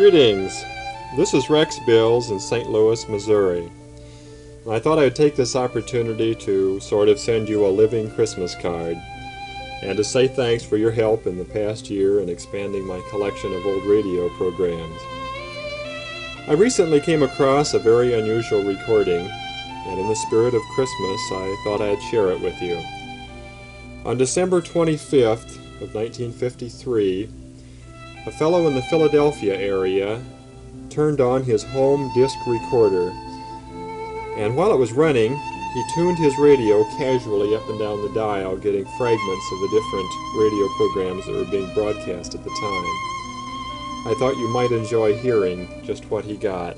Greetings. This is Rex Bills in St. Louis, Missouri. I thought I would take this opportunity to sort of send you a living Christmas card and to say thanks for your help in the past year in expanding my collection of old radio programs. I recently came across a very unusual recording, and in the spirit of Christmas, I thought I'd share it with you. On December 25th of 1953, a fellow in the Philadelphia area turned on his home disc recorder, and while it was running, he tuned his radio casually up and down the dial, getting fragments of the different radio programs that were being broadcast at the time. I thought you might enjoy hearing just what he got.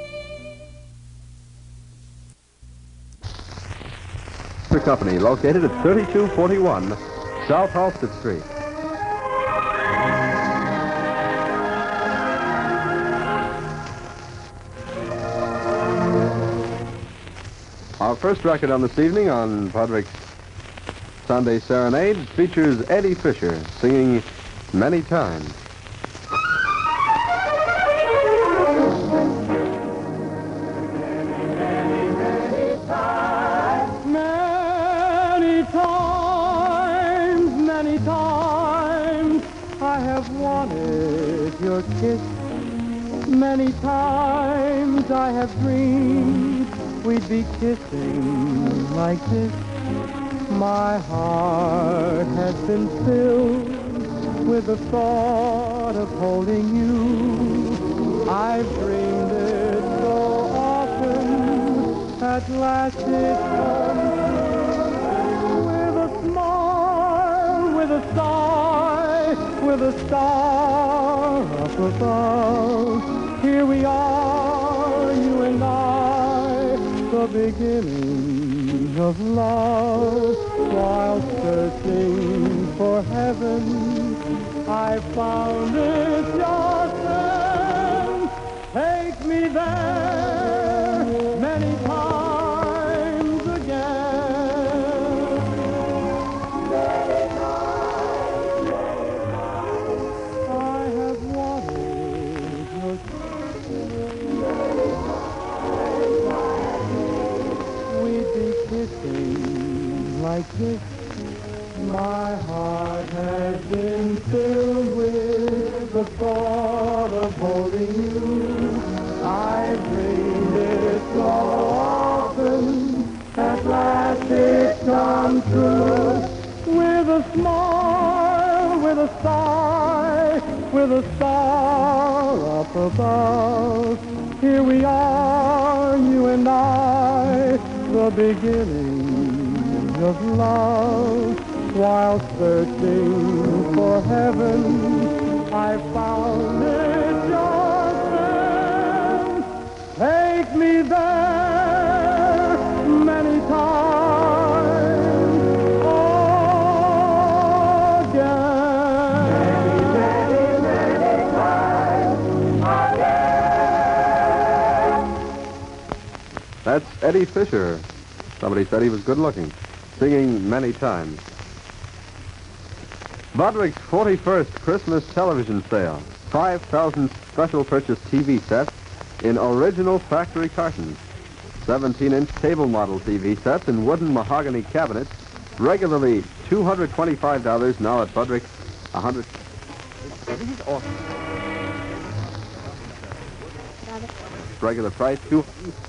Company located at 3241 South Halsted Street. Our first record on this evening on Podrick's Sunday Serenade features Eddie Fisher singing Many Times. Many times I have wanted your kiss. Many times I have dreamed we'd be kissing like this. My heart has been filled with the thought of holding you. I've dreamed it so often, at last it comes true. With a smile, with a sigh, with a star up above, here we are, you and I, the beginning of love. While searching for heaven, I found it just then. Take me there many times again. I have wanted your kissing like this. My heart has been filled with the thought of holding you. I've dreamed it so often, at last it comes true. With a smile, with a sigh, with a star up above, here we are, you and I, the beginning of love. While searching for heaven, I found it just then. Take me there many times again. Many times again. That's Eddie Fisher. Somebody said he was good looking, singing Many Times. Bodrick's 41st Christmas television sale. 5,000 special purchase TV sets in original factory cartons. 17-inch table model TV sets in wooden mahogany cabinets. Regularly $225, now at Bodrick, $100. This is awesome. Regular price, $200.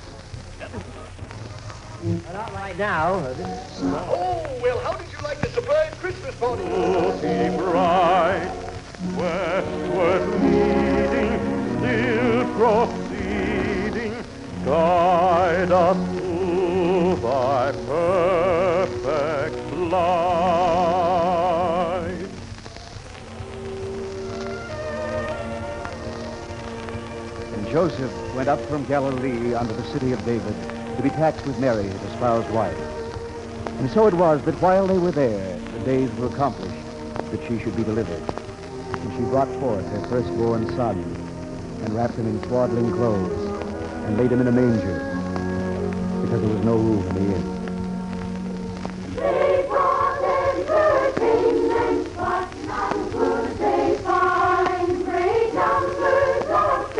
Not right now. Oh, well, how did you like the surprise Christmas party? Looking bright, westward leading, still proceeding, guide us through thy perfect light. And Joseph went up from Galilee unto the city of David, to be taxed with Mary, his espoused wife. And so it was that while they were there, the days were accomplished that she should be delivered. And she brought forth her firstborn son, and wrapped him in swaddling clothes, and laid him in a manger, because there was no room in the inn. They brought entertainment, but none could they find. Great numbers of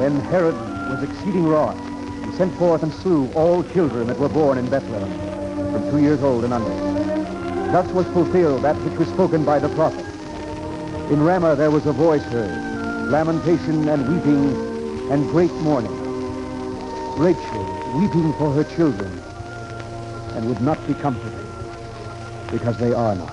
Then Herod was exceeding wroth, and sent forth and slew all children that were born in Bethlehem, from 2 years old and under. Thus was fulfilled that which was spoken by the prophet. In Ramah there was a voice heard, lamentation and weeping, and great mourning. Rachel weeping for her children, and would not be comforted, because they are not.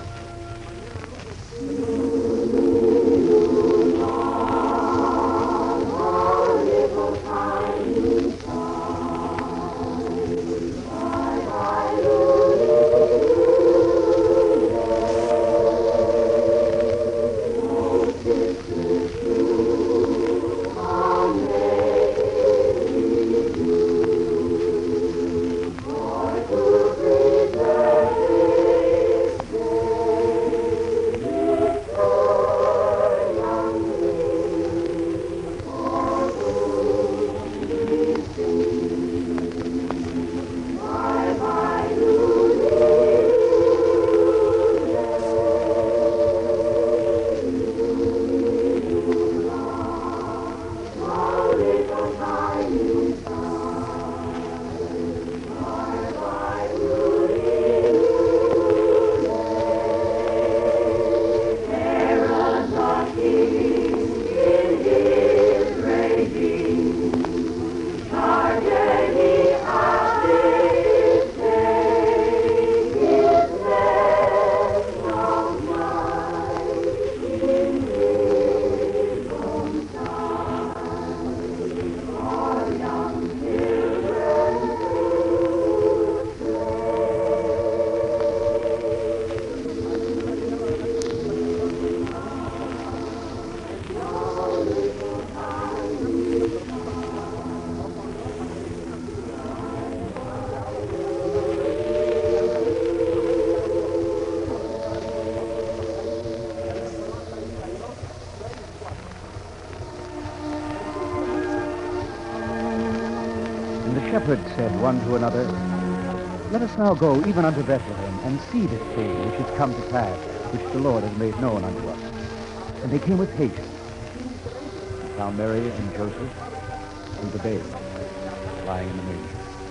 The shepherds said one to another, "Let us now go even unto Bethlehem, and see this thing which is come to pass, which the Lord has made known unto us." And they came with haste, and found Mary and Joseph and the babe lying in the manger.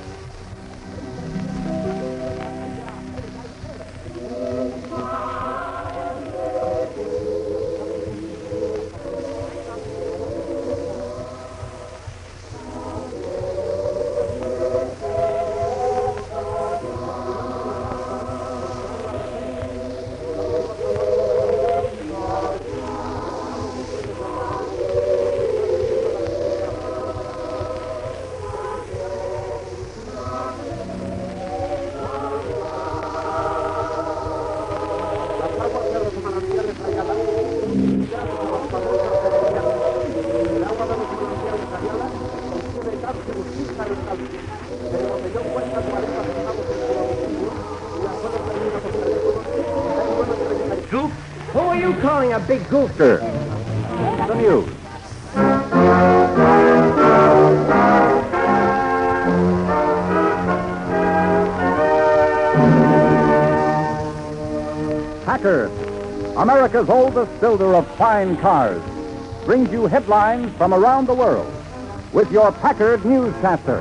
Goof? Who are you calling a big goofster? The news. Packard, America's oldest builder of fine cars, brings you headlines from around the world with your Packard newscaster.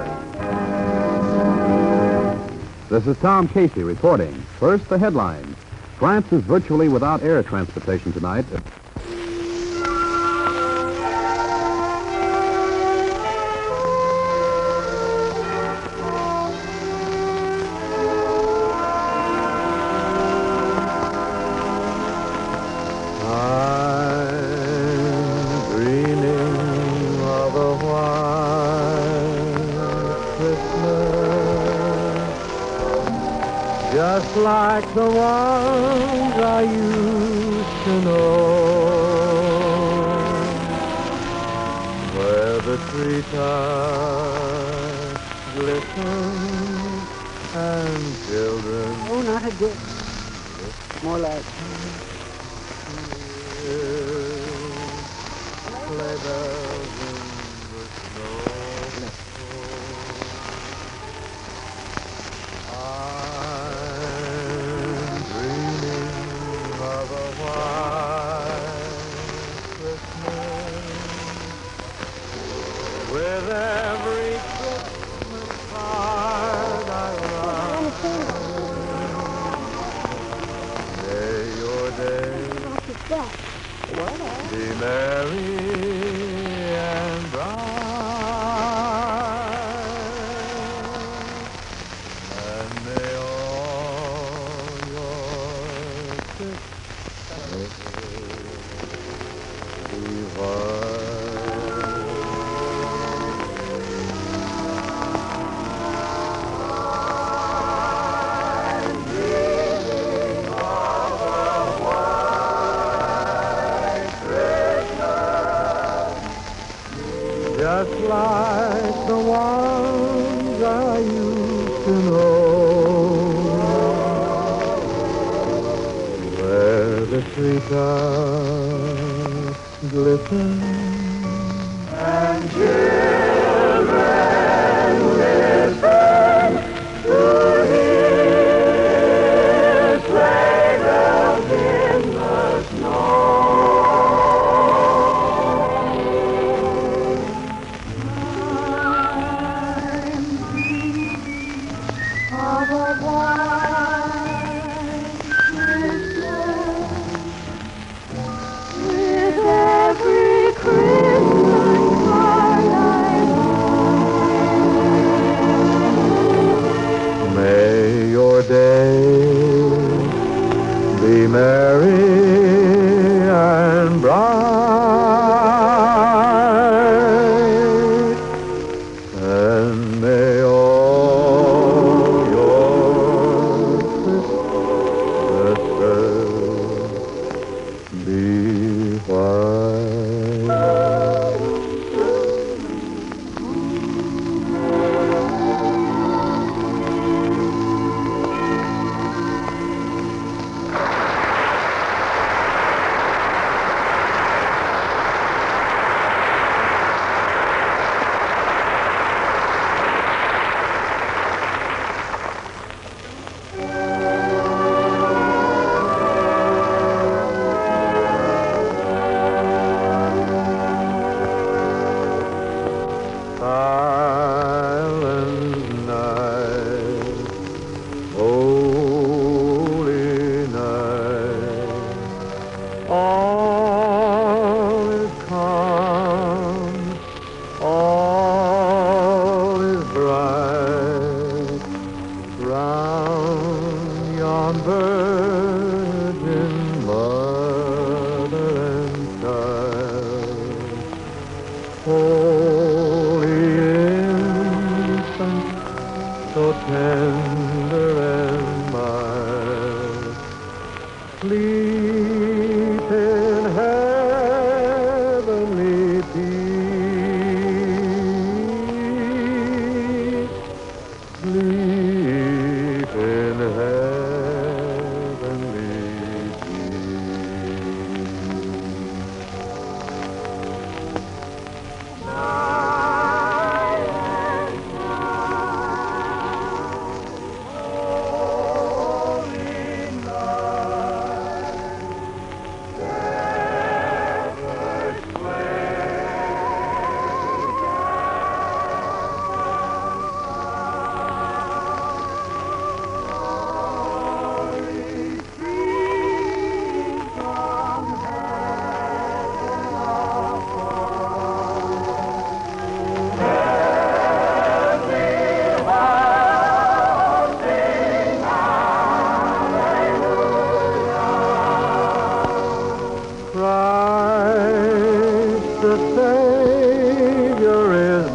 This is Tom Casey reporting. First, the headlines. France is virtually without air transportation tonight. Just like the ones I used to know, where the treetops glisten and children. Oh, not again. More like. Sleigh bells in the snow. with every Christmas card I write. May your day be merry and bright, and may all your Christmas be white. Just like the ones I used to know, where the treetops glisten and children listen to hear sleigh bells in the snow. May your day be merry and bright, and may all your Christmases be white. Silent night, holy night, all is calm, all is bright, round yon virgin mother and child. Holy infant, so tender and mild, sleep in heavenly peace, sleep in heavenly peace. Christ the Savior is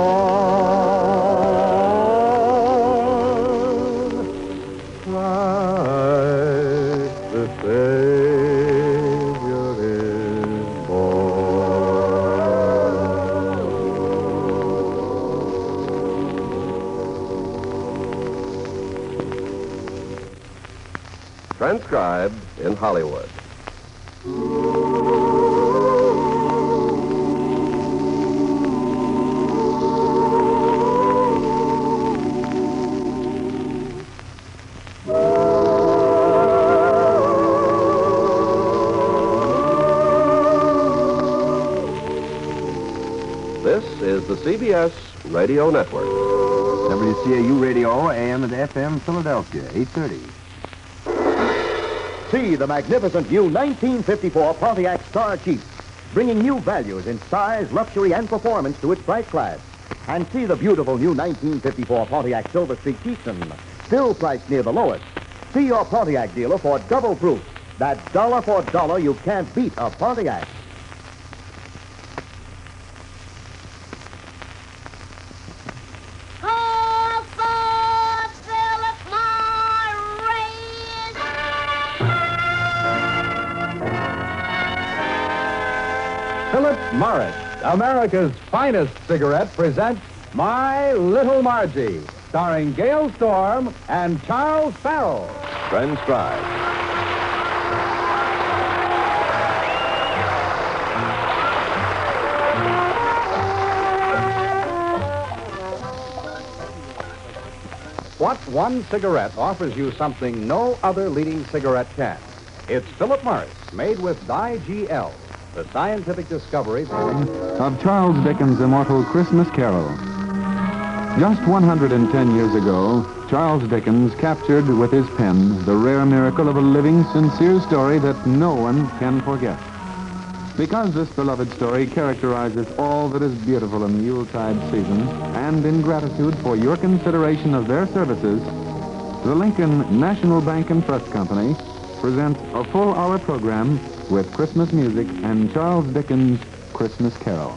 born. Christ the Savior is born. Transcribed in Hollywood. This is the CBS Radio Network. WCAU Radio, AM and FM, Philadelphia, 8:30. See the magnificent new 1954 Pontiac Star Jeep, bringing new values in size, luxury, and performance to its price class. And see the beautiful new 1954 Pontiac Silver Streak Keystone, still priced near the lowest. See your Pontiac dealer for double proof that dollar for dollar you can't beat a Pontiac. Philip Morris, America's finest cigarette, presents My Little Margie, starring Gail Storm and Charles Farrell. Transcribed. What one cigarette offers you something no other leading cigarette can? It's Philip Morris, made with DiGL, the scientific discovery Of Charles Dickens' immortal Christmas Carol. Just 110 years ago, Charles Dickens captured with his pen the rare miracle of a living, sincere story that no one can forget. Because this beloved story characterizes all that is beautiful in the Yuletide season, and in gratitude for your consideration of their services, the Lincoln National Bank and Trust Company presents a full-hour program with Christmas music and Charles Dickens' Christmas Carol.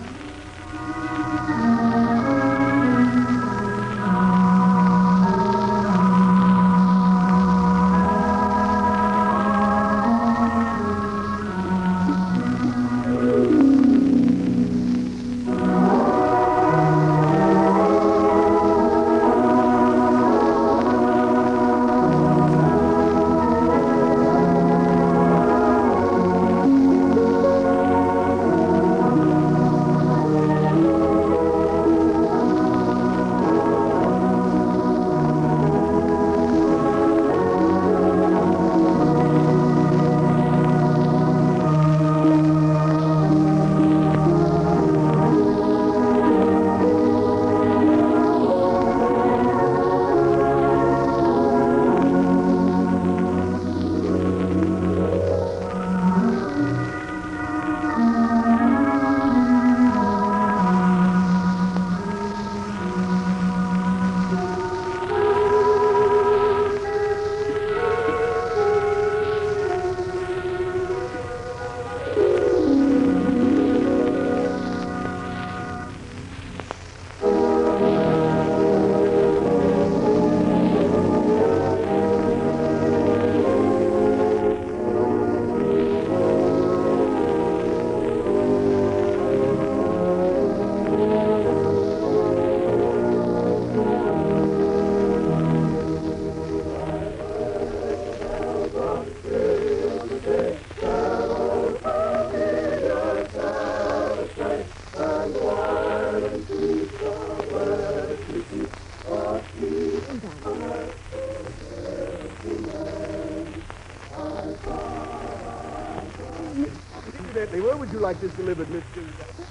Where would you like this delivered, Mr.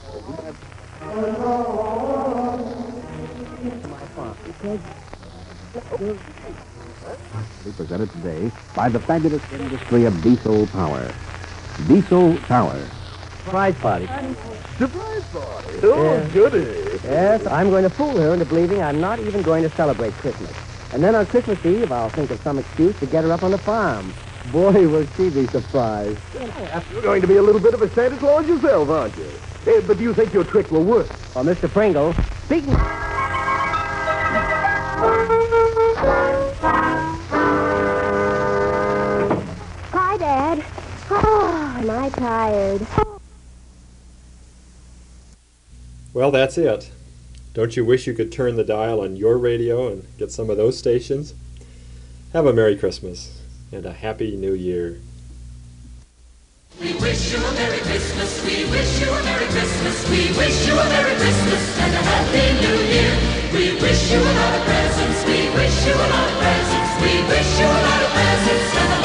We presented today by the fabulous industry of Diesel Power. Diesel Power. Surprise party. Surprise party? Oh, goody. Yes, I'm going to fool her into believing I'm not even going to celebrate Christmas. And then on Christmas Eve, I'll think of some excuse to get her up on the farm. Boy, will she be surprised. You're going to be a little bit of a Santa Claus yourself, aren't you? But do you think your trick will work? Well, Mr. Pringle, speaking... Hi, Dad. Oh, am I tired? Well, that's it. Don't you wish you could turn the dial on your radio and get some of those stations? Have a Merry Christmas and a Happy New Year. We wish you a Merry Christmas, we wish you a Merry Christmas, we wish you a Merry Christmas and a Happy New Year. We wish you a lot of presents, we wish you a lot of presents, we wish you a lot of presents and a